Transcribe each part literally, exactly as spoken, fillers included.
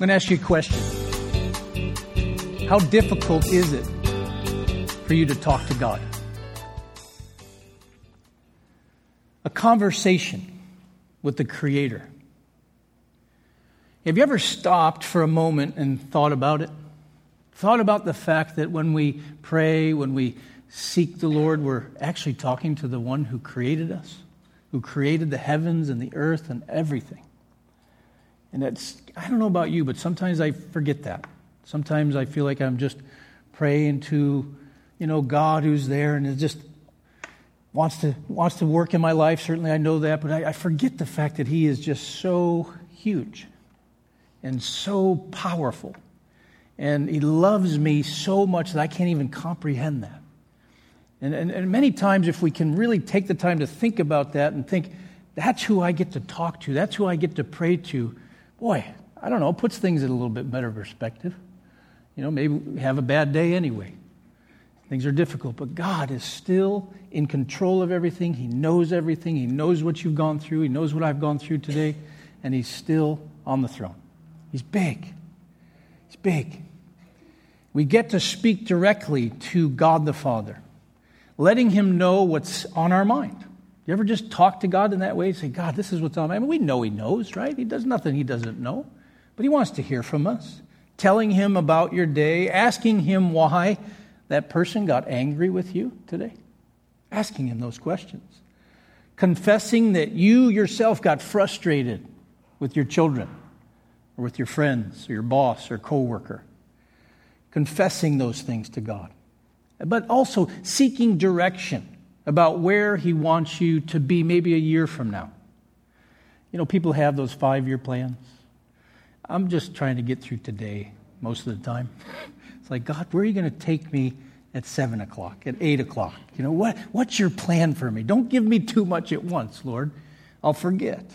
going to ask you a question. How difficult is it for you to talk to God? A conversation with the Creator. Have you ever stopped for a moment and thought about it? Thought about the fact that when we pray, when we seek the Lord, we're actually talking to the one who created us, who created the heavens and the earth and everything. And that's, I don't know about you, but sometimes I forget that. Sometimes I feel like I'm just praying to, you know, God who's there and it just wants to wants to work in my life. Certainly I know that, but I, I forget the fact that He is just so huge and so powerful. And He loves me so much that I can't even comprehend that. And, and, and many times if we can really take the time to think about that and think, that's who I get to talk to, that's who I get to pray to, boy, I don't know, it puts things in a little bit better perspective. You know, maybe we have a bad day anyway. Things are difficult, but God is still in control of everything. He knows everything. He knows what you've gone through. He knows what I've gone through today, and He's still on the throne. He's big. He's big. We get to speak directly to God the Father, letting Him know what's on our mind. You ever just talk to God in that way? Say, God, this is what's on my mind. I mean, we know He knows, right? He does nothing He doesn't know. But He wants to hear from us. Telling Him about your day. Asking Him why that person got angry with you today. Asking Him those questions. Confessing that you yourself got frustrated with your children. Or with your friends, or your boss, or coworker. Confessing those things to God. But also seeking direction about where He wants you to be maybe a year from now. You know, people have those five-year plans. I'm just trying to get through today most of the time. It's like, God, where are you going to take me at seven o'clock, at eight o'clock? You know, what, what's your plan for me? Don't give me too much at once, Lord. I'll forget.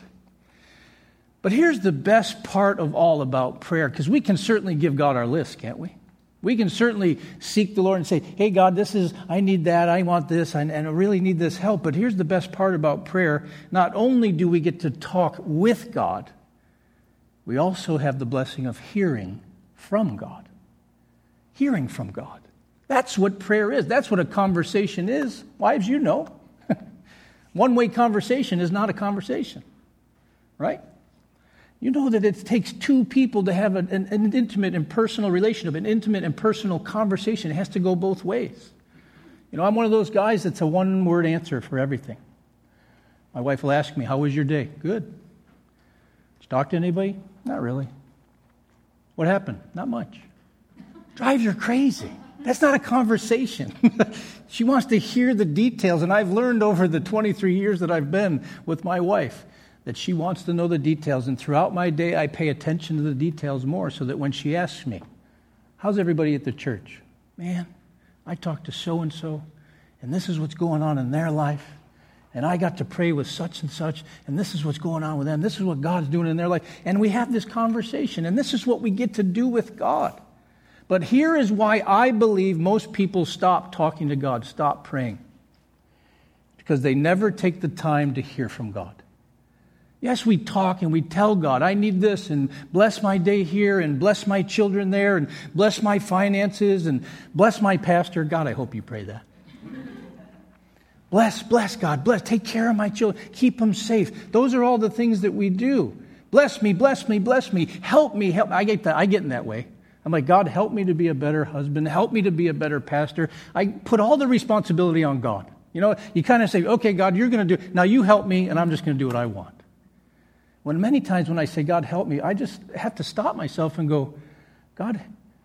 But here's the best part of all about prayer, because we can certainly give God our list, can't we? We can certainly seek the Lord and say, hey, God, this is, I need that, I want this, and, and I really need this help. But here's the best part about prayer. Not only do we get to talk with God, we also have the blessing of hearing from God. Hearing from God. That's what prayer is. That's what a conversation is. Wives, you know. One-way conversation is not a conversation. Right? You know that it takes two people to have an, an, an intimate and personal relationship, an intimate and personal conversation. It has to go both ways. You know, I'm one of those guys that's a one-word answer for everything. My wife will ask me, how was your day? Good. Did you talk to anybody? Not really. What happened? Not much. Drives her crazy. That's not a conversation. She wants to hear the details, and I've learned over the twenty-three years that I've been with my wife that she wants to know the details. And throughout my day, I pay attention to the details more so that when she asks me, how's everybody at the church? Man, I talked to so-and-so, and this is what's going on in their life. And I got to pray with such and such, and this is what's going on with them. This is what God's doing in their life. And we have this conversation, and this is what we get to do with God. But here is why I believe most people stop talking to God, stop praying. Because they never take the time to hear from God. Yes, we talk and we tell God, I need this, and bless my day here, and bless my children there, and bless my finances, and bless my pastor. God, I hope you pray that. Bless, bless God, bless, take care of my children, keep them safe. Those are all the things that we do. Bless me, bless me, bless me, help me, help me. I get that. I get in that way. I'm like, God, help me to be a better husband, help me to be a better pastor. I put all the responsibility on God. You know, you kind of say, okay, God, you're going to do, now you help me, and I'm just going to do what I want. When many times when I say, God, help me, I just have to stop myself and go, God,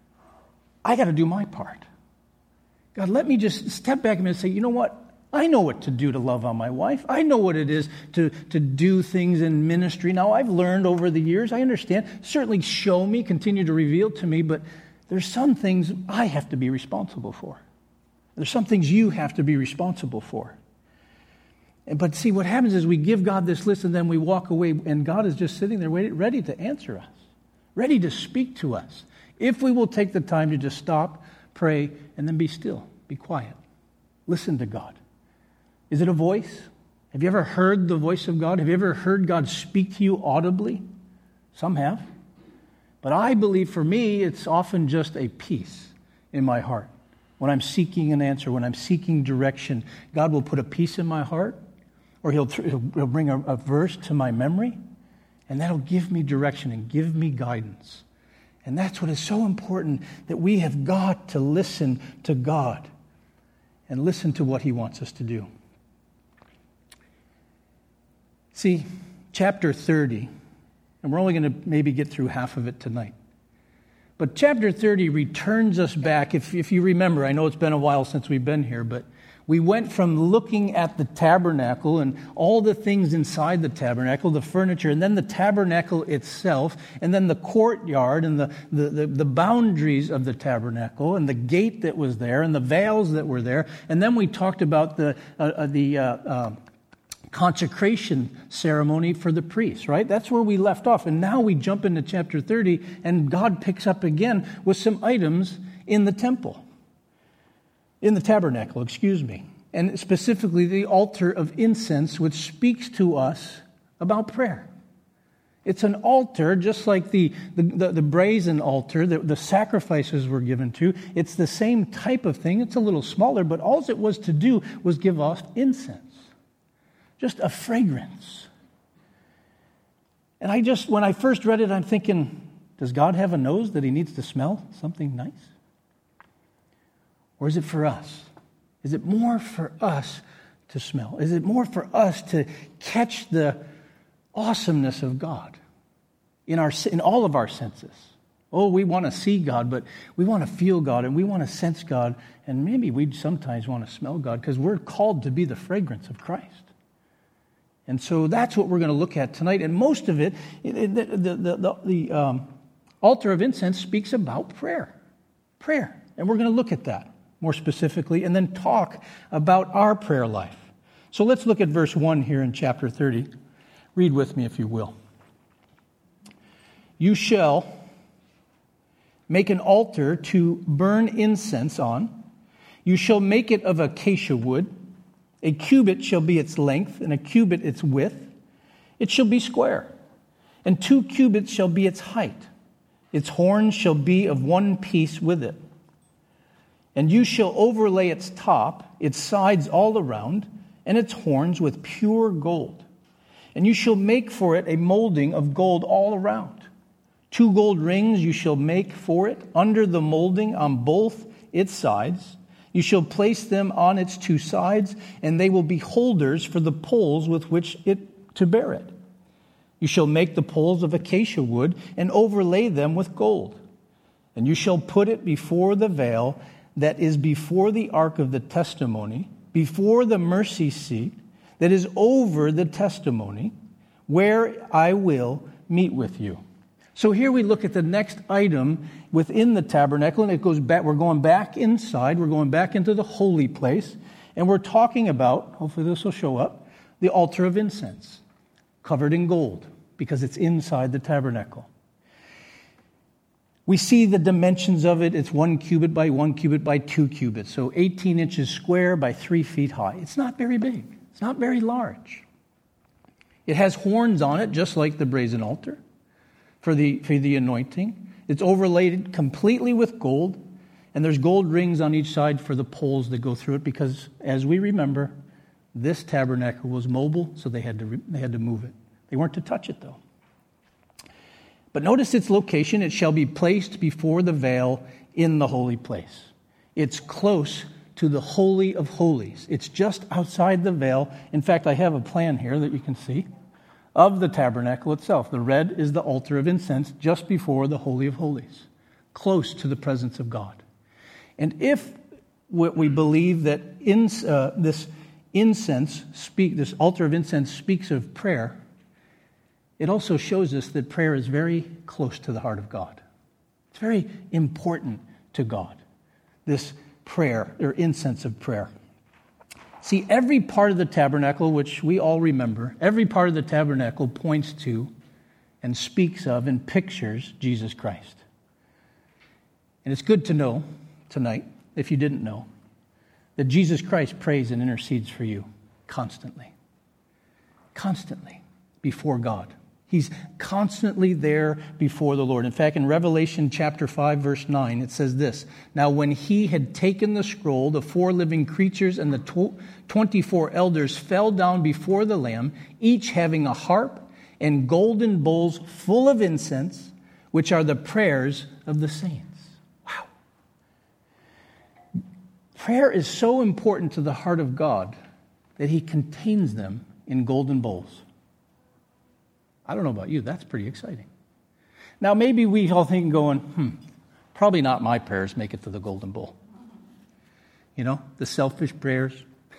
I got to do my part. God, let me just step back a minute and say, you know what? I know what to do to love on my wife. I know what it is to, to do things in ministry. Now, I've learned over the years. I understand. Certainly show me, continue to reveal to me, but there's some things I have to be responsible for. There's some things you have to be responsible for. But see, what happens is we give God this list and then we walk away, and God is just sitting there waiting, ready to answer us, ready to speak to us. If we will take the time to just stop, pray, and then be still, be quiet. Listen to God. Is it a voice? Have you ever heard the voice of God? Have you ever heard God speak to you audibly? Some have. But I believe for me, it's often just a peace in my heart. When I'm seeking an answer, when I'm seeking direction, God will put a peace in my heart, or he'll, he'll bring a, a verse to my memory, and that'll give me direction and give me guidance. And that's what is so important, that we have got to listen to God and listen to what he wants us to do. See, chapter thirty, and we're only going to maybe get through half of it tonight. But chapter thirty returns us back. If, if you remember, I know it's been a while since we've been here, but we went from looking at the tabernacle and all the things inside the tabernacle, the furniture, and then the tabernacle itself, and then the courtyard and the, the, the, the boundaries of the tabernacle and the gate that was there and the veils that were there. And then we talked about the, uh, the uh, uh, consecration ceremony for the priests, right? That's where we left off. And now we jump into chapter thirty, and God picks up again with some items in the temple. In the tabernacle, excuse me, and specifically the altar of incense, which speaks to us about prayer. It's an altar, just like the, the, the, the brazen altar that the sacrifices were given to. It's the same type of thing. It's a little smaller, but all it was to do was give off incense, just a fragrance. And I just, when I first read it, I'm thinking, does God have a nose that he needs to smell something nice? Or is it for us? Is it more for us to smell? Is it more for us to catch the awesomeness of God in our in all of our senses? Oh, we want to see God, but we want to feel God, and we want to sense God, and maybe we sometimes want to smell God, because we're called to be the fragrance of Christ. And so that's what we're going to look at tonight. And most of it, the, the, the, the, the um, altar of incense speaks about prayer. Prayer. And we're going to look at that more specifically, and then talk about our prayer life. So let's look at verse one here in chapter thirty. Read with me if you will. You shall make an altar to burn incense on. You shall make it of acacia wood. A cubit shall be its length, and a cubit its width. It shall be square, and two cubits shall be its height. Its horns shall be of one piece with it. And you shall overlay its top, its sides all around, and its horns with pure gold. And you shall make for it a molding of gold all around. Two gold rings you shall make for it under the molding on both its sides. You shall place them on its two sides, and they will be holders for the poles with which it to bear it. You shall make the poles of acacia wood and overlay them with gold. And you shall put it before the veil that is before the ark of the testimony, before the mercy seat that is over the testimony, where I will meet with you. So here we look at the next item within the tabernacle, and it goes back. We're going back inside. We're going back into the holy place, and we're talking about, hopefully this will show up, the altar of incense, covered in gold, because it's inside the tabernacle. We see the dimensions of it. It's one cubit by one cubit by two cubits. So eighteen inches square by three feet high. It's not very big. It's not very large. It has horns on it, just like the brazen altar for the, for the anointing. It's overlaid completely with gold. And there's gold rings on each side for the poles that go through it, because, as we remember, this tabernacle was mobile, so they had to, they had to move it. They weren't to touch it, though. But notice its location. It shall be placed before the veil in the holy place. It's close to the Holy of Holies. It's just outside the veil. In fact, I have a plan here that you can see of the tabernacle itself. The red is the altar of incense just before the Holy of Holies, close to the presence of God. And if we believe that in, uh, this incense, speak, this altar of incense speaks of prayer, it also shows us that prayer is very close to the heart of God. It's very important to God, this prayer, or incense of prayer. See, every part of the tabernacle, which we all remember, every part of the tabernacle points to and speaks of and pictures Jesus Christ. And it's good to know tonight, if you didn't know, that Jesus Christ prays and intercedes for you constantly. Constantly before God. He's constantly there before the Lord. In fact, in Revelation chapter five, verse nine, it says this: "Now when he had taken the scroll, the four living creatures and the twenty-four elders fell down before the Lamb, each having a harp and golden bowls full of incense, which are the prayers of the saints." Wow. Prayer is so important to the heart of God that he contains them in golden bowls. I don't know about you, that's pretty exciting. Now, maybe we all think going, hmm, probably not my prayers make it to the golden bowl. You know, the selfish prayers,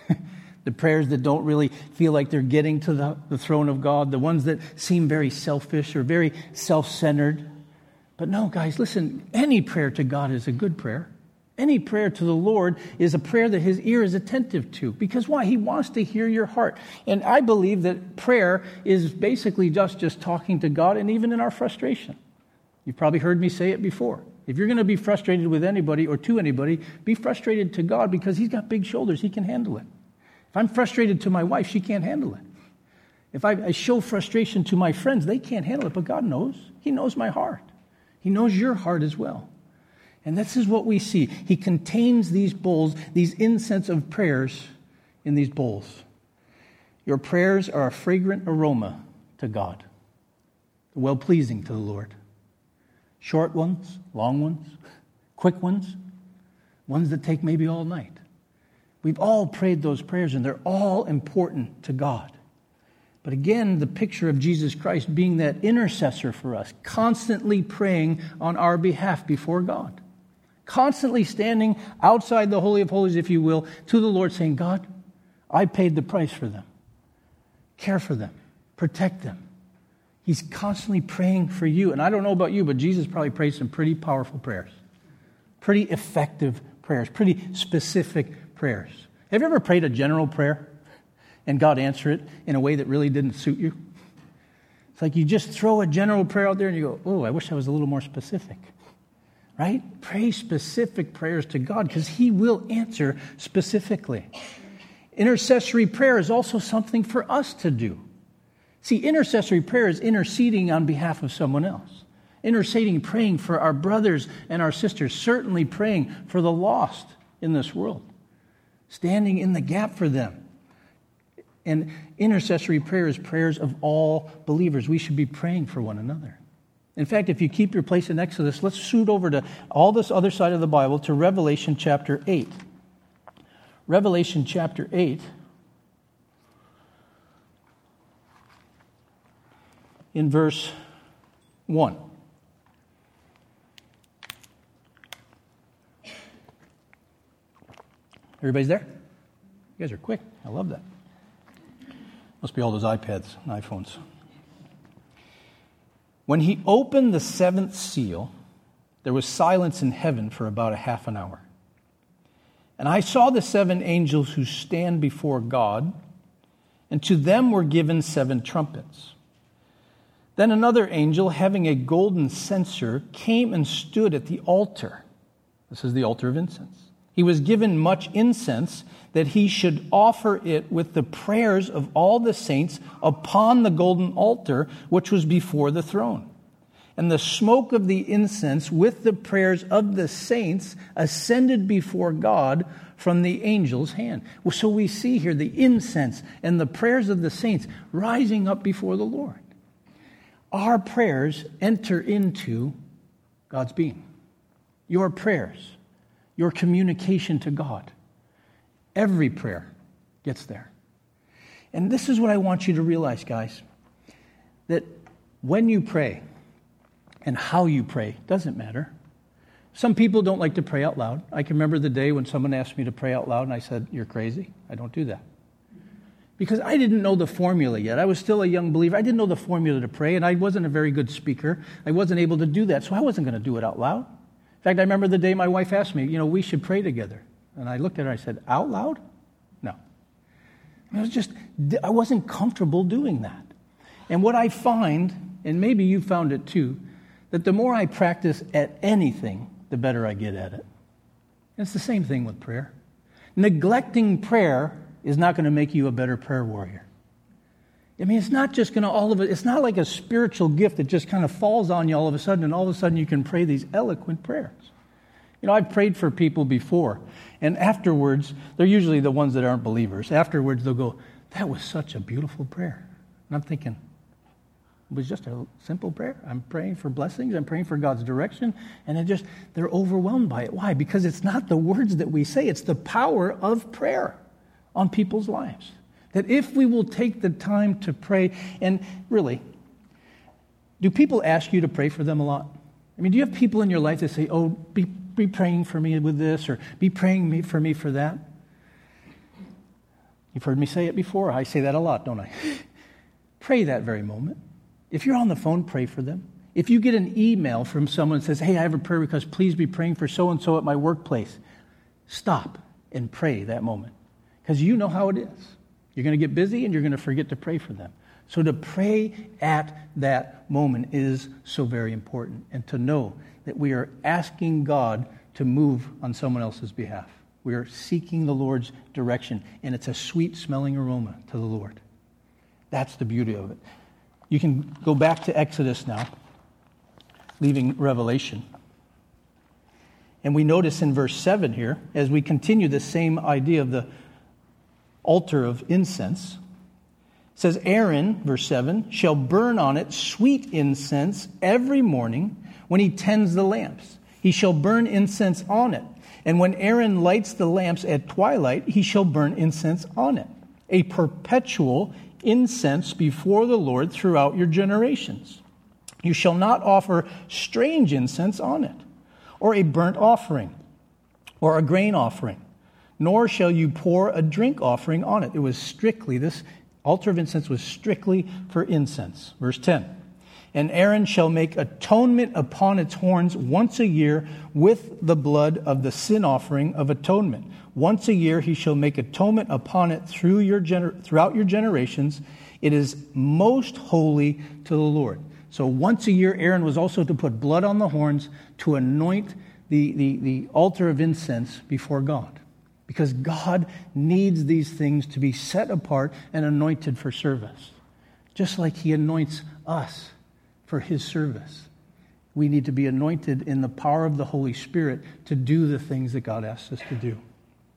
the prayers that don't really feel like they're getting to the, the throne of God, the ones that seem very selfish or very self-centered. But no, guys, listen, any prayer to God is a good prayer. Any prayer to the Lord is a prayer that his ear is attentive to. Because why? He wants to hear your heart. And I believe that prayer is basically just, just talking to God, and even in our frustration. You've probably heard me say it before. If you're going to be frustrated with anybody or to anybody, be frustrated to God, because he's got big shoulders. He can handle it. If I'm frustrated to my wife, she can't handle it. If I, I show frustration to my friends, they can't handle it. But God knows. He knows my heart. He knows your heart as well. And this is what we see. He contains these bowls, these incense of prayers in these bowls. Your prayers are a fragrant aroma to God, well-pleasing to the Lord. Short ones, long ones, quick ones, ones that take maybe all night. We've all prayed those prayers, and they're all important to God. But again, the picture of Jesus Christ being that intercessor for us, constantly praying on our behalf before God. Constantly standing outside the Holy of Holies, if you will, to the Lord, saying, God, I paid the price for them. Care for them. Protect them. He's constantly praying for you. And I don't know about you, but Jesus probably prayed some pretty powerful prayers. Pretty effective prayers. Pretty specific prayers. Have you ever prayed a general prayer and God answered it in a way that really didn't suit you? It's like you just throw a general prayer out there and you go, oh, I wish I was a little more specific. Right? Pray specific prayers to God, because he will answer specifically. Intercessory prayer is also something for us to do. See, intercessory prayer is interceding on behalf of someone else. Interceding, praying for our brothers and our sisters. Certainly praying for the lost in this world. Standing in the gap for them. And intercessory prayer is prayers of all believers. We should be praying for one another. In fact, if you keep your place in Exodus, let's shoot over to all this other side of the Bible to Revelation chapter eight. Revelation chapter eight. In verse one. Everybody's there? You guys are quick. I love that. Must be all those iPads and iPhones. When he opened the seventh seal, there was silence in heaven for about a half an hour. And I saw the seven angels who stand before God, and to them were given seven trumpets. Then another angel, having a golden censer, came and stood at the altar. This is the altar of incense. He was given much incense, that he should offer it with the prayers of all the saints upon the golden altar which was before the throne. And the smoke of the incense with the prayers of the saints ascended before God from the angel's hand. So we see here the incense and the prayers of the saints rising up before the Lord. Our prayers enter into God's being. Your prayers, your communication to God. Every prayer gets there. And this is what I want you to realize, guys, that when you pray and how you pray doesn't matter. Some people don't like to pray out loud. I can remember the day when someone asked me to pray out loud and I said, you're crazy. I don't do that. Because I didn't know the formula yet. I was still a young believer. I didn't know the formula to pray, and I wasn't a very good speaker. I wasn't able to do that, so I wasn't going to do it out loud. In fact, I remember the day my wife asked me, you know, we should pray together. And I looked at her and I said, out loud? No. I was just, I wasn't comfortable doing that. And what I find, and maybe you found it too, that the more I practice at anything, the better I get at it. And it's the same thing with prayer. Neglecting prayer is not going to make you a better prayer warrior. I mean, it's not just going to all of it, it's not like a spiritual gift that just kind of falls on you all of a sudden, and all of a sudden you can pray these eloquent prayers. You know, I've prayed for people before, and afterwards, they're usually the ones that aren't believers. Afterwards, they'll go, that was such a beautiful prayer. And I'm thinking, it was just a simple prayer. I'm praying for blessings. I'm praying for God's direction. And it just, they're overwhelmed by it. Why? Because it's not the words that we say. It's the power of prayer on people's lives. That if we will take the time to pray, and really, do people ask you to pray for them a lot? I mean, do you have people in your life that say, oh, be, be praying for me with this, or be praying me for me for that? You've heard me say it before. I say that a lot, don't I? Pray that very moment. If you're on the phone, pray for them. If you get an email from someone that says, hey, I have a prayer request, please be praying for so-and-so at my workplace, stop and pray that moment. Because you know how it is. You're going to get busy and you're going to forget to pray for them. So to pray at that moment is so very important. And to know that we are asking God to move on someone else's behalf. We are seeking the Lord's direction. And it's a sweet-smelling aroma to the Lord. That's the beauty of it. You can go back to Exodus now, leaving Revelation. And we notice in verse seven here, as we continue the same idea of the altar of incense, it says, Aaron, verse seven, shall burn on it sweet incense every morning when he tends the lamps. He shall burn incense on it. And when Aaron lights the lamps at twilight, he shall burn incense on it. A perpetual incense before the Lord throughout your generations. You shall not offer strange incense on it, or a burnt offering, or a grain offering, nor shall you pour a drink offering on it. It was strictly, this altar of incense was strictly for incense. Verse ten. And Aaron shall make atonement upon its horns once a year with the blood of the sin offering of atonement. Once a year he shall make atonement upon it through your gener- throughout your generations. It is most holy to the Lord. So once a year Aaron was also to put blood on the horns to anoint the, the, the altar of incense before God. Because God needs these things to be set apart and anointed for service. Just like he anoints us for his service. We need to be anointed in the power of the Holy Spirit to do the things that God asks us to do.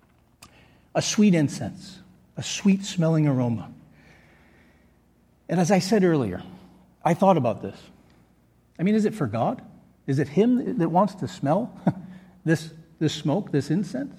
A sweet incense, a sweet smelling aroma. And as I said earlier, I thought about this. I mean, is it for God? Is it him that wants to smell this, this smoke, this incense?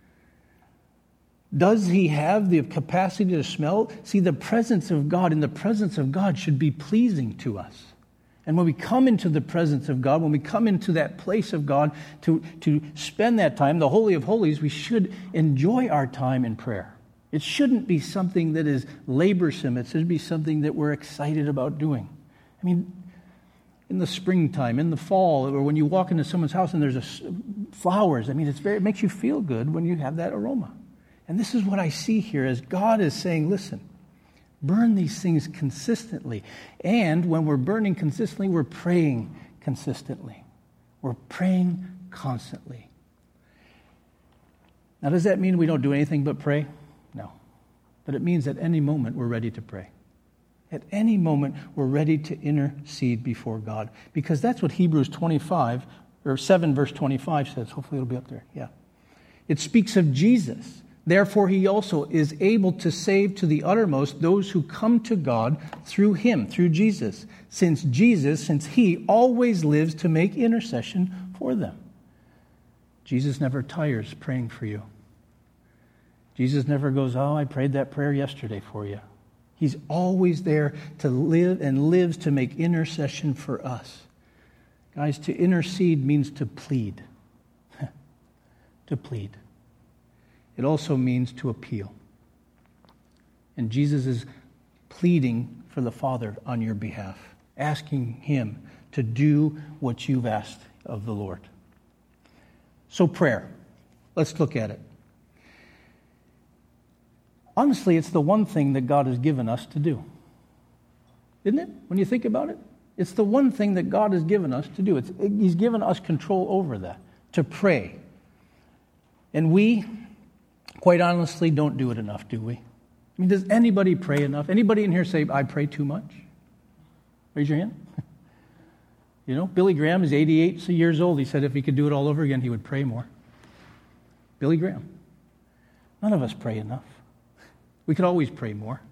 Does he have the capacity to smell? See, the presence of God, and the presence of God should be pleasing to us. And when we come into the presence of God, when we come into that place of God to, to spend that time, the Holy of Holies, we should enjoy our time in prayer. It shouldn't be something that is laborsome. It should be something that we're excited about doing. I mean, in the springtime, in the fall, or when you walk into someone's house and there's a, flowers, I mean, it's very, it makes you feel good when you have that aroma. And this is what I see here as God is saying, listen, burn these things consistently. And when we're burning consistently, we're praying consistently. We're praying constantly. Now, does that mean we don't do anything but pray? No. But it means at any moment we're ready to pray. At any moment we're ready to intercede before God. Because that's what Hebrews twenty-five, or seven verse twenty-five says. Hopefully it'll be up there. Yeah. It speaks of Jesus. Therefore, he also is able to save to the uttermost those who come to God through him, through Jesus. Since Jesus, since he always lives to make intercession for them. Jesus never tires praying for you. Jesus never goes, oh, I prayed that prayer yesterday for you. He's always there to live and lives to make intercession for us. Guys, to intercede means to plead. To plead. It also means to appeal. And Jesus is pleading for the Father on your behalf, asking him to do what you've asked of the Lord. So prayer, let's look at it. Honestly, it's the one thing that God has given us to do. Isn't it? When you think about it, it's the one thing that God has given us to do. It's, he's given us control over that, to pray. And we, quite honestly, don't do it enough, do we? I mean, does anybody pray enough? Anybody in here say, I pray too much? Raise your hand. You know, Billy Graham is eighty-eight years old. He said if he could do it all over again, he would pray more. Billy Graham. None of us pray enough. We could always pray more.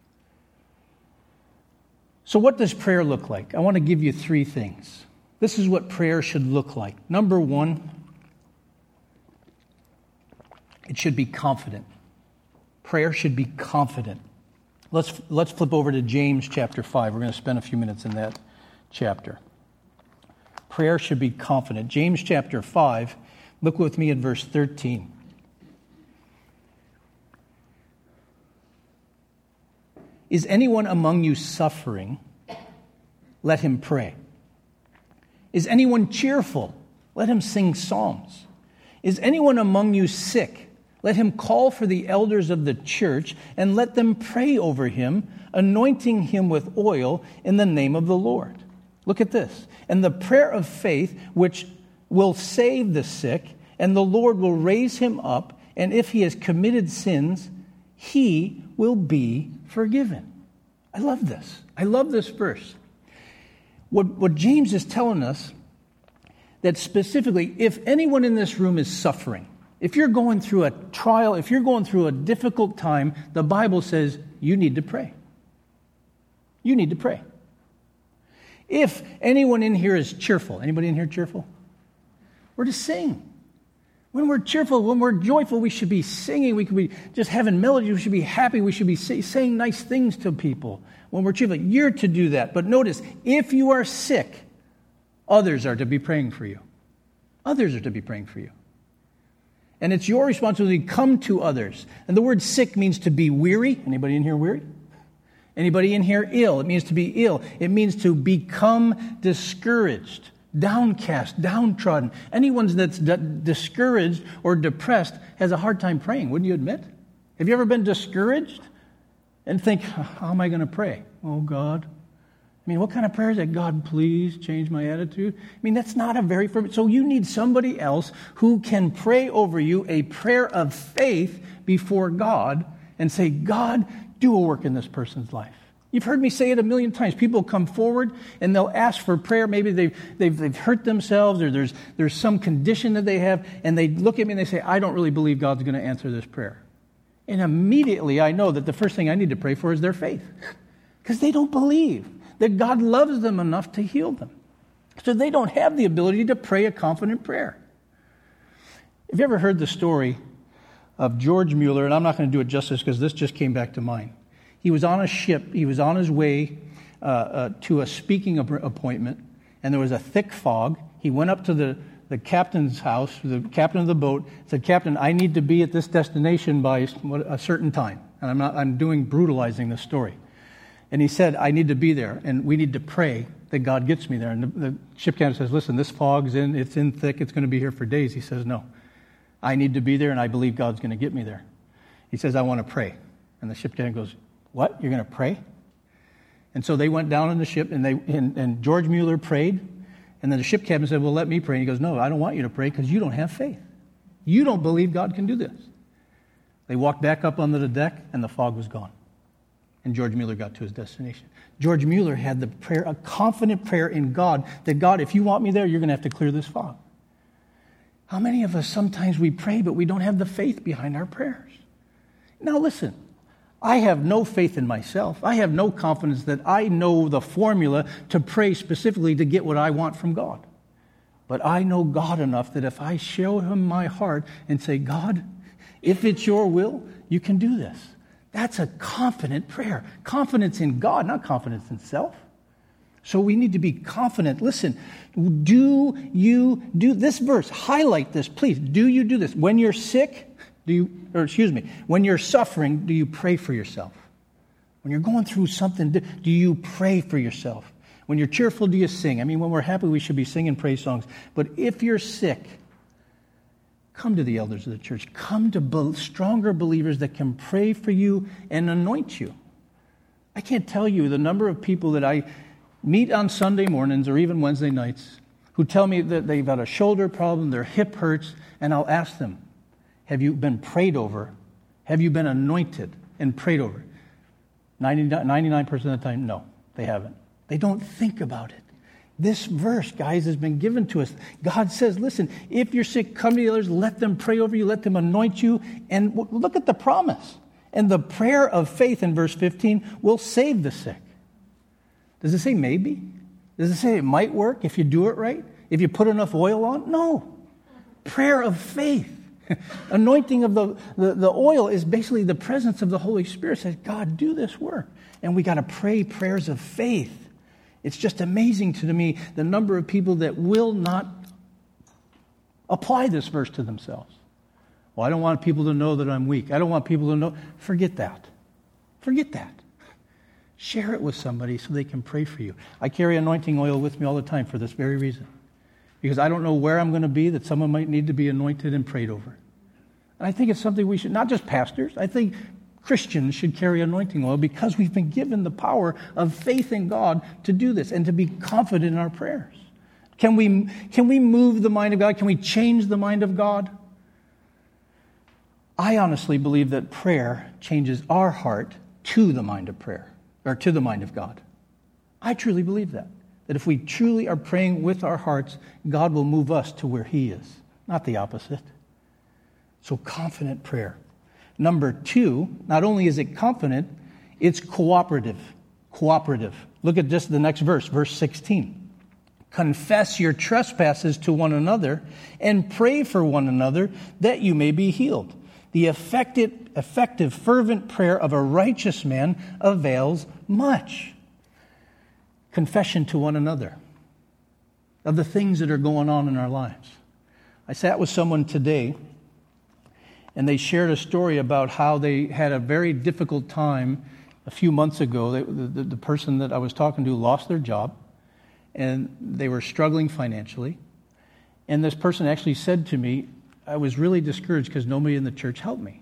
So what does prayer look like? I want to give you three things. This is what prayer should look like. Number one, it should be confident. Prayer should be confident. Let's, let's flip over to James chapter five. We're going to spend a few minutes in that chapter. Prayer should be confident. James chapter five, look with me at verse thirteen. Is anyone among you suffering? Let him pray. Is anyone cheerful? Let him sing psalms. Is anyone among you sick? Let him call for the elders of the church and let them pray over him, anointing him with oil in the name of the Lord. Look at this. And the prayer of faith, which will save the sick, and the Lord will raise him up, and if he has committed sins, he will be forgiven. I love this. I love this verse. What, what James is telling us, that specifically, if anyone in this room is suffering, if you're going through a trial, if you're going through a difficult time, the Bible says you need to pray. You need to pray. If anyone in here is cheerful, anybody in here cheerful? We're to sing. When we're cheerful, when we're joyful, we should be singing. We could be just having melody. We should be happy. We should be say, saying nice things to people when we're cheerful. You're to do that. But notice, if you are sick, others are to be praying for you. Others are to be praying for you. And it's your responsibility to come to others. And the word sick means to be weary. Anybody in here weary? Anybody in here ill? It means to be ill. It means to become discouraged, downcast, downtrodden. Anyone that's d- discouraged or depressed has a hard time praying, wouldn't you admit? Have you ever been discouraged and think, how am I going to pray? Oh, God. I mean, what kind of prayer is that? God, please change my attitude. I mean, that's not a very... So you need somebody else who can pray over you a prayer of faith before God and say, God, do a work in this person's life. You've heard me say it a million times. People come forward and they'll ask for prayer. Maybe they've, they've, they've hurt themselves or there's, there's some condition that they have, and they look at me and they say, I don't really believe God's going to answer this prayer. And immediately I know that the first thing I need to pray for is their faith, because they don't believe that God loves them enough to heal them. So they don't have the ability to pray a confident prayer. Have you ever heard the story of George Mueller? And I'm not going to do it justice because this just came back to mind. He was on a ship. He was on his way uh, uh, to a speaking appointment, and there was a thick fog. He went up to the, the captain's house, the captain of the boat, said, Captain, I need to be at this destination by a certain time. And I'm not, I'm doing brutalizing this story. And he said, I need to be there, and we need to pray that God gets me there. And the, the ship captain says, listen, this fog's in, it's in thick, it's going to be here for days. He says, no, I need to be there, and I believe God's going to get me there. He says, I want to pray. And the ship captain goes, what? You're going to pray? And so they went down on the ship, and, they, and, and George Mueller prayed, and then the ship captain said, well, let me pray. And he goes, no, I don't want you to pray because you don't have faith. You don't believe God can do this. They walked back up onto the deck, and the fog was gone. And George Mueller got to his destination. George Mueller had the prayer, a confident prayer in God, that God, if you want me there, you're going to have to clear this fog. How many of us sometimes we pray, but we don't have the faith behind our prayers? Now listen, I have no faith in myself. I have no confidence that I know the formula to pray specifically to get what I want from God. But I know God enough that if I show him my heart and say, God, if it's your will, you can do this. That's a confident prayer. Confidence in God, not confidence in self. So we need to be confident. Listen, do you do this verse? Highlight this, please. Do you do this? When you're sick, do you, or excuse me, when you're suffering, do you pray for yourself? When you're going through something, do you pray for yourself? When you're cheerful, do you sing? I mean, when we're happy, we should be singing praise songs. But if you're sick, come to the elders of the church. Come to be- stronger believers that can pray for you and anoint you. I can't tell you the number of people that I meet on Sunday mornings or even Wednesday nights who tell me that they've got a shoulder problem, their hip hurts, and I'll ask them, have you been prayed over? Have you been anointed? and prayed over it? ninety-nine percent of the time, no, they haven't. They don't think about it. This verse, guys, has been given to us. God says, listen, if you're sick, come to the others, let them pray over you, let them anoint you. And look at the promise. And the prayer of faith in verse fifteen will save the sick. Does it say maybe? Does it say it might work if you do it right? If you put enough oil on? No. Prayer of faith. Anointing of the, the, the oil is basically the presence of the Holy Spirit. Says, God, do this work. And we got to pray prayers of faith. It's just amazing to me the number of people that will not apply this verse to themselves. Well, I don't want people to know that I'm weak. I don't want people to know. Forget that. Forget that. Share it with somebody so they can pray for you. I carry anointing oil with me all the time for this very reason. Because I don't know where I'm going to be that someone might need to be anointed and prayed over. And I think it's something we should, not just pastors, I think Christians should carry anointing oil because we've been given the power of faith in God to do this and to be confident in our prayers. Can we, can we move the mind of God? Can we change the mind of God? I honestly believe that prayer changes our heart to the mind of prayer, or to the mind of God. I truly believe that. That if we truly are praying with our hearts, God will move us to where He is, not the opposite. So confident prayer. Number two, not only is it confident, it's cooperative. Cooperative. Look at just the next verse, verse sixteen. Confess your trespasses to one another and pray for one another that you may be healed. The effective, effective, fervent prayer of a righteous man avails much. Confession to one another of the things that are going on in our lives. I sat with someone today, and they shared a story about how they had a very difficult time a few months ago. They, the, the person that I was talking to lost their job, and they were struggling financially. And this person actually said to me, I was really discouraged because nobody in the church helped me.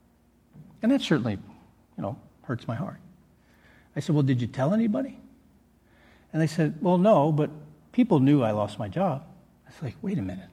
And that certainly, you know, hurts my heart. I said, well, did you tell anybody? And they said, well, no, but people knew I lost my job. I was like, wait a minute.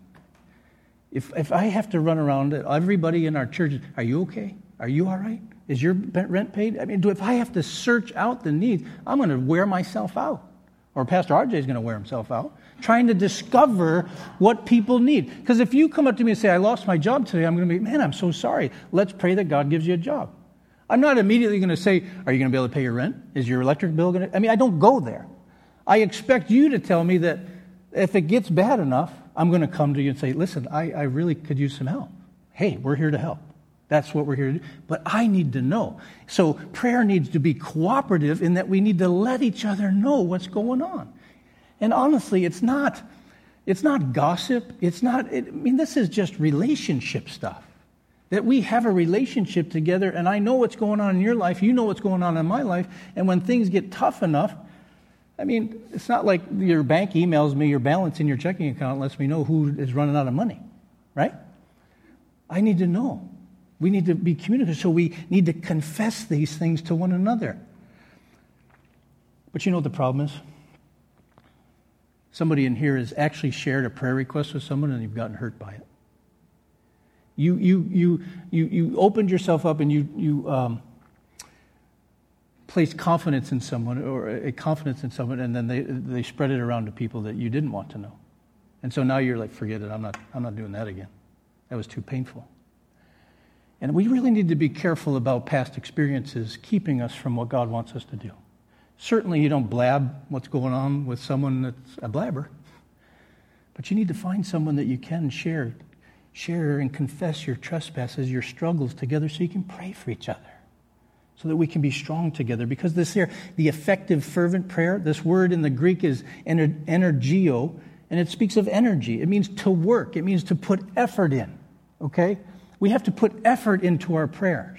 If if I have to run around everybody in our church, are you okay? Are you all right? Is your rent paid? I mean, do if I have to search out the needs, I'm going to wear myself out. Or Pastor R J is going to wear himself out, trying to discover what people need. Because if you come up to me and say, I lost my job today, I'm going to be, man, I'm so sorry. Let's pray that God gives you a job. I'm not immediately going to say, are you going to be able to pay your rent? Is your electric bill going to? I mean, I don't go there. I expect you to tell me that if it gets bad enough, I'm going to come to you and say, listen, I, I really could use some help. Hey, we're here to help. That's what we're here to do. But I need to know. So prayer needs to be cooperative in that we need to let each other know what's going on. And honestly, it's not, it's not gossip. It's not, it, I mean, this is just relationship stuff. That we have a relationship together, and I know what's going on in your life, you know what's going on in my life, and when things get tough enough, I mean, it's not like your bank emails me your balance in your checking account and lets me know who is running out of money, right? I need to know. We need to be communicative, so we need to confess these things to one another. But you know what the problem is? Somebody in here has actually shared a prayer request with someone and you've gotten hurt by it. You you you you you opened yourself up and you you um, placed confidence in someone or a confidence in someone, and then they they spread it around to people that you didn't want to know, and so now you're like, forget it. I'm not I'm not doing that again. That was too painful. And we really need to be careful about past experiences keeping us from what God wants us to do. Certainly you don't blab what's going on with someone that's a blabber. But you need to find someone that you can share, share and confess your trespasses, your struggles together so you can pray for each other. So that we can be strong together. Because this here, the effective fervent prayer, this word in the Greek is ener- energio, and it speaks of energy. It means to work. It means to put effort in. Okay? We have to put effort into our prayers.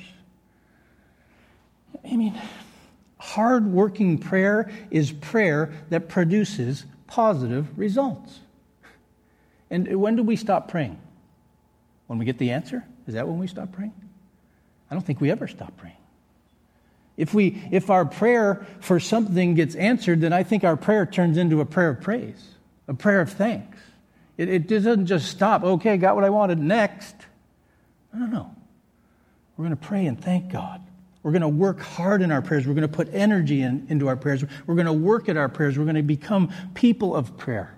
I mean, hard-working prayer is prayer that produces positive results. And when do we stop praying? When we get the answer? Is that when we stop praying? I don't think we ever stop praying. If we, if our prayer for something gets answered, then I think our prayer turns into a prayer of praise, a prayer of thanks. It, it doesn't just stop, okay, got what I wanted, next. No, no, no. We're going to pray and thank God. We're going to work hard in our prayers. We're going to put energy in, into our prayers. We're going to work at our prayers. We're going to become people of prayer.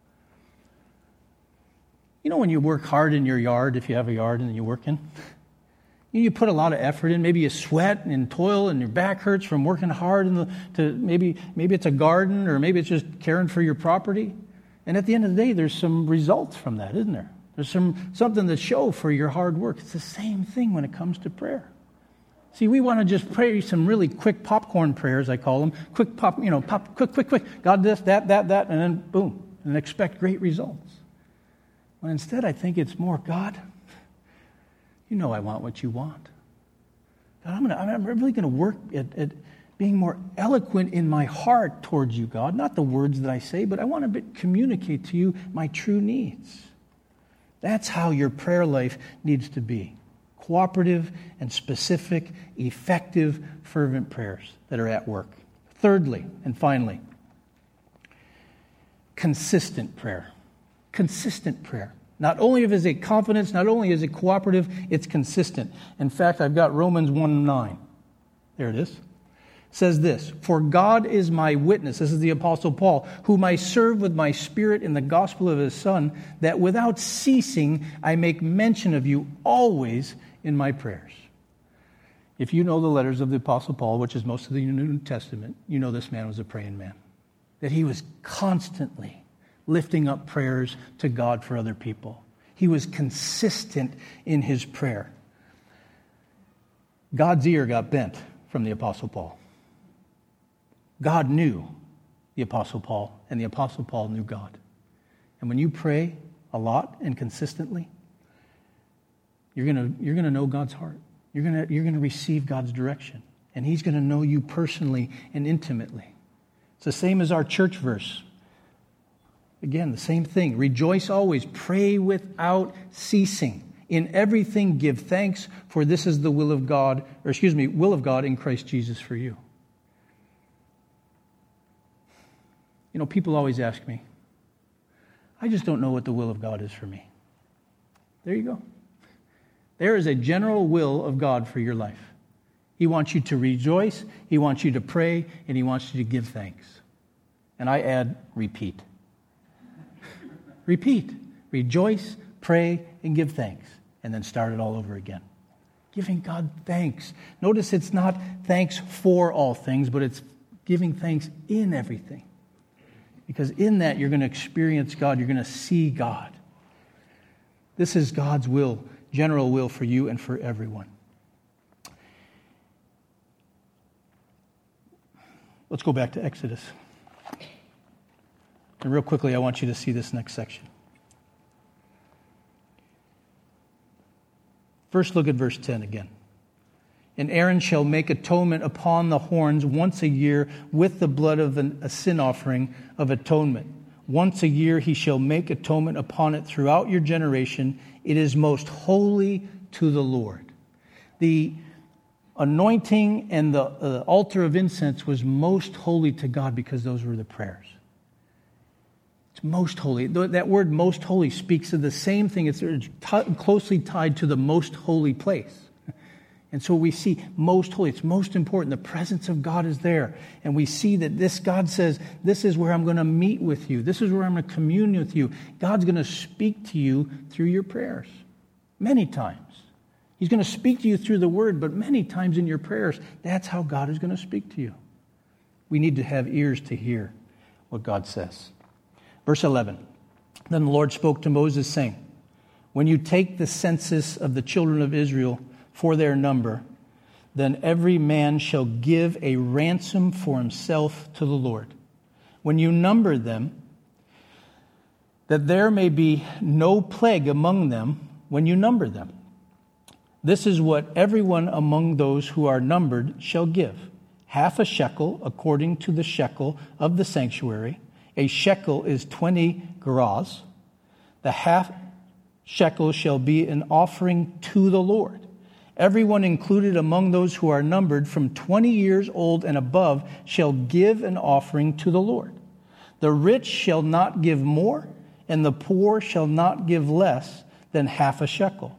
You know when you work hard in your yard, if you have a yard and you work in? You put a lot of effort in. Maybe you sweat and toil and your back hurts from working hard. In the, to maybe, maybe it's a garden or maybe it's just caring for your property. And at the end of the day, there's some results from that, isn't there? There's some something to show for your hard work. It's the same thing when it comes to prayer. See, we want to just pray some really quick popcorn prayers, I call them. Quick pop, you know, pop, quick, quick, quick. God this, that, that, that, and then boom. And expect great results. When instead I think it's more, God, you know I want what you want. God, I'm, gonna, I'm really going to work at, at being more eloquent in my heart towards you, God. Not the words that I say, but I want to communicate to you my true needs. That's how your prayer life needs to be. Cooperative and specific, effective, fervent prayers that are at work. Thirdly, and finally, consistent prayer. Consistent prayer. Not only is it confidence, not only is it cooperative, it's consistent. In fact, I've got Romans one nine. There it is. It says this, "For God is my witness," this is the Apostle Paul, "whom I serve with my spirit in the gospel of his Son, that without ceasing I make mention of you always in my prayers." If you know the letters of the Apostle Paul, which is most of the New Testament, you know this man was a praying man. That he was constantly lifting up prayers to God for other people. He was consistent in his prayer. God's ear got bent from the Apostle Paul. God knew the Apostle Paul, and the Apostle Paul knew God. And when you pray a lot and consistently, you're gonna you're gonna know God's heart. You're gonna you're gonna receive God's direction, and He's gonna know you personally and intimately. It's the same as our church verse. Again, the same thing. Rejoice always. Pray without ceasing. In everything give thanks, for this is the will of God, or excuse me, will of God in Christ Jesus for you. You know, people always ask me, I just don't know what the will of God is for me. There you go. There is a general will of God for your life. He wants you to rejoice, He wants you to pray, and He wants you to give thanks. And I add, repeat. Repeat. Rejoice, pray, and give thanks. And then start it all over again. Giving God thanks. Notice it's not thanks for all things, but it's giving thanks in everything. Because in that, you're going to experience God. You're going to see God. This is God's will, general will for you and for everyone. Let's go back to Exodus. And real quickly, I want you to see this next section. First, look at verse ten again. "And Aaron shall make atonement upon the horns once a year with the blood of an, a sin offering of atonement. Once a year he shall make atonement upon it throughout your generation. It is most holy to the Lord." The anointing and the uh, altar of incense was most holy to God because those were the prayers. It's most holy. That word most holy speaks of the same thing. It's t- closely tied to the most holy place. And so we see most holy. It's most important. The presence of God is there. And we see that this, God says, this is where I'm going to meet with you. This is where I'm going to commune with you. God's going to speak to you through your prayers. Many times. He's going to speak to you through the word, but many times in your prayers, that's how God is going to speak to you. We need to have ears to hear what God says. Verse eleven, "Then the Lord spoke to Moses, saying, when you take the census of the children of Israel for their number, then every man shall give a ransom for himself to the Lord. When you number them, that there may be no plague among them when you number them. This is what everyone among those who are numbered shall give. Half a shekel according to the shekel of the sanctuary. A shekel is twenty gerahs. The half shekel shall be an offering to the Lord. Everyone included among those who are numbered from twenty years old and above shall give an offering to the Lord. The rich shall not give more, and the poor shall not give less than half a shekel.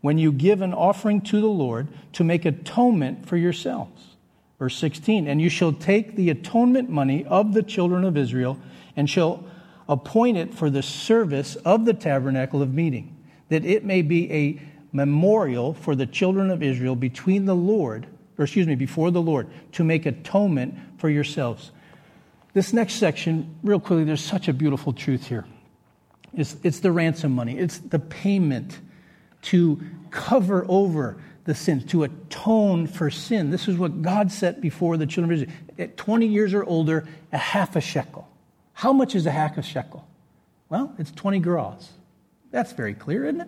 when you give an offering to the Lord to make atonement for yourselves. Verse sixteen, and you shall take the atonement money of the children of Israel and shall appoint it for the service of the tabernacle of meeting, that it may be a memorial for the children of Israel between the Lord, or excuse me, before the Lord, to make atonement for yourselves. This next section, real quickly, there's such a beautiful truth here. It's, it's the ransom money. It's the payment to cover over the sins, to atone for sin. This is what God set before the children of Israel. At twenty years or older, a half a shekel. How much is a half a shekel? Well, it's twenty gerahs. That's very clear, isn't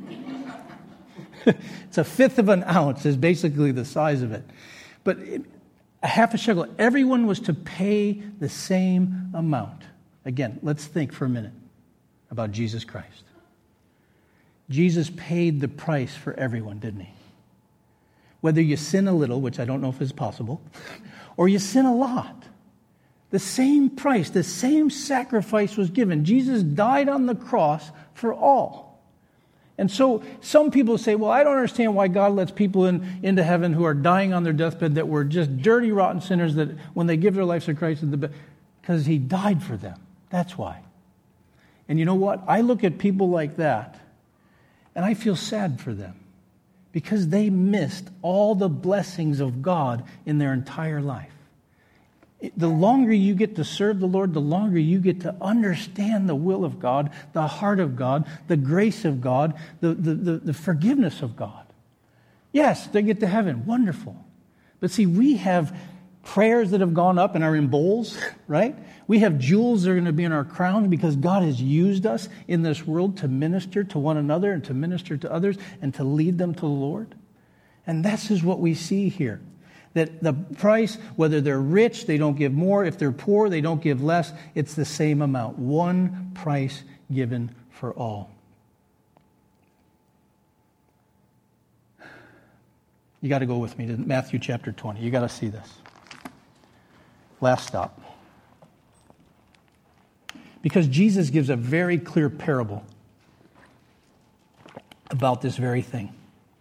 it? It's a fifth of an ounce is basically the size of it. But it, a half a shekel, everyone was to pay the same amount. Again, let's think for a minute about Jesus Christ. Jesus paid the price for everyone, didn't he? Whether you sin a little, which I don't know if is possible, or you sin a lot, the same price, the same sacrifice was given. Jesus died on the cross for all. And so some people say, well, I don't understand why God lets people in, into heaven who are dying on their deathbed that were just dirty, rotten sinners that when they give their lives to Christ, because he died for them. That's why. And you know what? I look at people like that, and I feel sad for them because they missed all the blessings of God in their entire life. The longer you get to serve the Lord, the longer you get to understand the will of God, the heart of God, the grace of God, the, the, the, the forgiveness of God. Yes, they get to heaven. Wonderful. But see, we have prayers that have gone up and are in bowls, right? We have jewels that are going to be in our crowns because God has used us in this world to minister to one another and to minister to others and to lead them to the Lord. And this is what we see here. That the price, whether they're rich, they don't give more. If they're poor, they don't give less. It's the same amount. One price given for all. You got to go with me to Matthew chapter twenty. You got to see this. Last stop. Because Jesus gives a very clear parable about this very thing.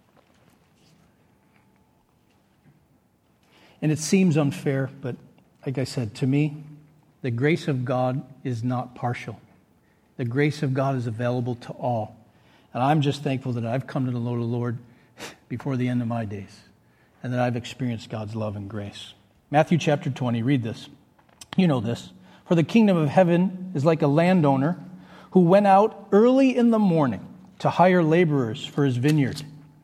And it seems unfair, but like I said, to me, the grace of God is not partial. The grace of God is available to all. And I'm just thankful that I've come to the Lord of the Lord before the end of my days, and that I've experienced God's love and grace. Matthew chapter twenty, read this. You know this. For the kingdom of heaven is like a landowner who went out early in the morning to hire laborers for his vineyard.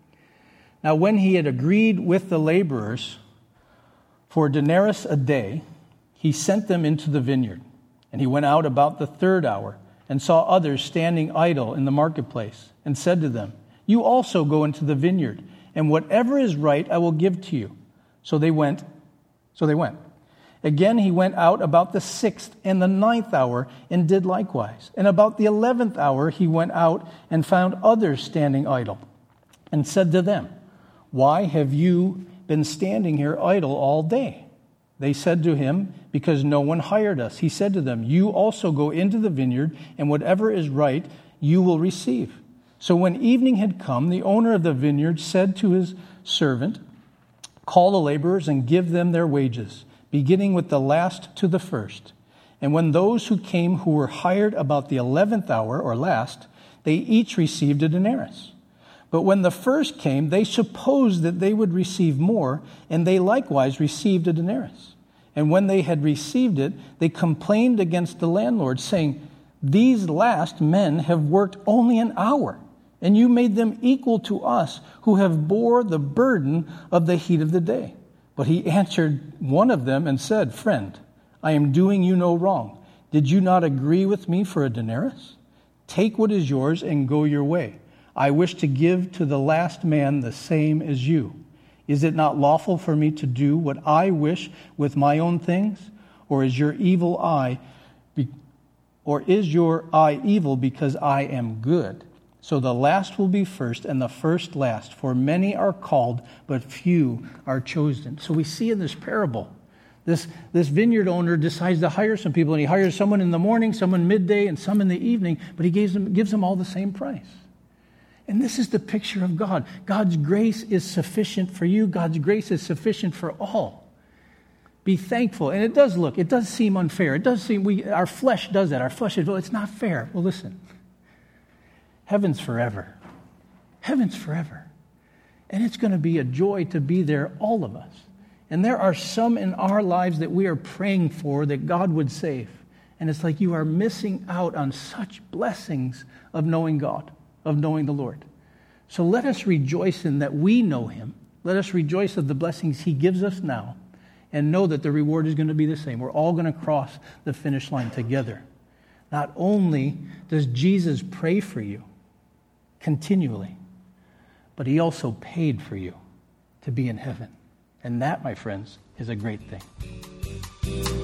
Now when he had agreed with the laborers for a denarius a day, he sent them into the vineyard. And he went out about the third hour and saw others standing idle in the marketplace and said to them, you also go into the vineyard, and whatever is right I will give to you. So they went. So they went. Again he went out about the sixth and the ninth hour and did likewise. And about the eleventh hour he went out and found others standing idle and said to them, why have you been standing here idle all day? They said to him, because no one hired us. He said to them, you also go into the vineyard, and whatever is right you will receive. So when evening had come, the owner of the vineyard said to his servant, call the laborers and give them their wages, beginning with the last to the first. And when those who came who were hired about the eleventh hour or last, they each received a denarius. But when the first came, they supposed that they would receive more, and they likewise received a denarius. And when they had received it, they complained against the landlord, saying, these last men have worked only an hour, and you made them equal to us, who have bore the burden of the heat of the day. But he answered one of them and said, friend, I am doing you no wrong. Did you not agree with me for a denarius? Take what is yours and go your way. I wish to give to the last man the same as you. Is it not lawful for me to do what I wish with my own things? Or is your evil eye, be, or is your eye evil because I am good? So the last will be first and the first last. For many are called, but few are chosen. So we see in this parable, this, this vineyard owner decides to hire some people, and he hires someone in the morning, someone midday, and some in the evening, but he gives them, gives them all the same price. And this is the picture of God. God's grace is sufficient for you. God's grace is sufficient for all. Be thankful. And it does look, it does seem unfair. It does seem, we, our flesh does that. Our flesh is, well, it's not fair. Well, listen. Heaven's forever. Heaven's forever. And it's going to be a joy to be there, all of us. And there are some in our lives that we are praying for that God would save. And it's like you are missing out on such blessings of knowing God, of knowing the Lord. So let us rejoice in that we know him. Let us rejoice of the blessings he gives us now and know that the reward is going to be the same. We're all going to cross the finish line together. Not only does Jesus pray for you continually, but he also paid for you to be in heaven. And that, my friends, is a great thing.